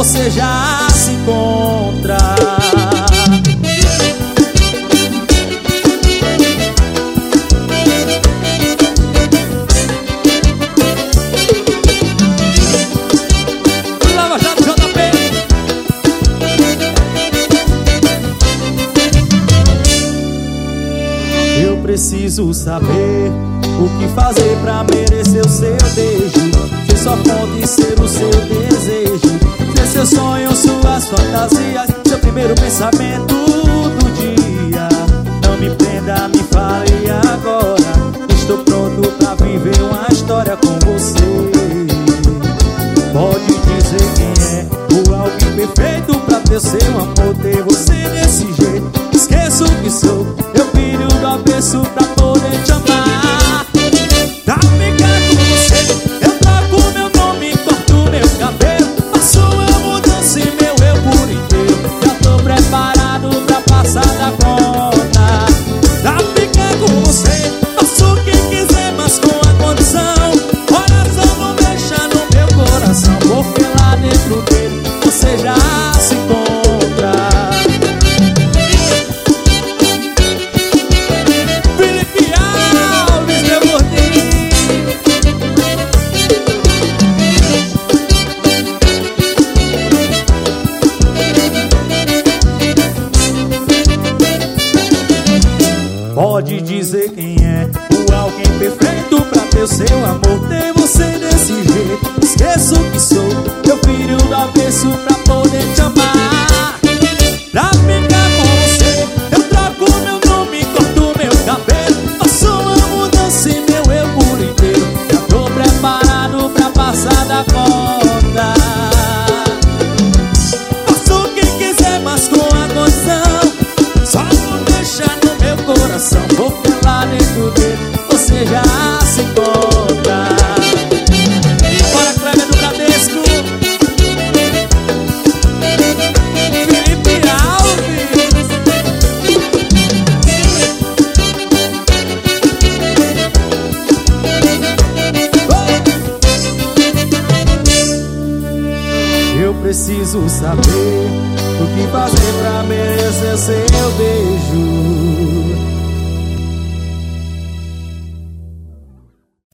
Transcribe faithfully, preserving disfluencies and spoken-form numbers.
você já se encontra. Lava Jato J P. Eu preciso saber o que fazer pra merecer o seu beijo. Se só pode ser o seu desejo, ser seu sonho, suas fantasias, seu primeiro pensamento do dia. Não me prenda, me fale agora. Estou pronto pra viver uma história com você. Pode dizer quem é o alguém perfeito pra ter seu amor, ter você desse jeito. Esqueço que sou, eu filho do avesso pra poder te amar. Pra ficar com você, eu troco meu nome, corto meu cabelo, faço a mudança e meu eu por inteiro. Já tô preparado pra passar da conta. Pra ficar com você, faço o que quiser, mas com a condição: olha só, não mexa no meu coração, porque lá dentro dele você já se encontra. Felipe Alves, meu gordinho. Pode dizer quem é o alguém perfeito pra ter o seu amor, ter você desse jeito. Esqueço que sou, eu filho do avesso pra poder te amar. Pra ficar com você, eu troco meu nome, corto meu cabelo, faço uma mudança e meu eu por inteiro. Já tô preparado pra passar da conta. Faço o que quiser, mas com a condição: só não deixa no meu coração, porque lá dentro dele você já se encontra. Bora, Kleber do Bradesco. Felipe Alves. Oh! Eu preciso saber o que fazer pra merecer seu beijo.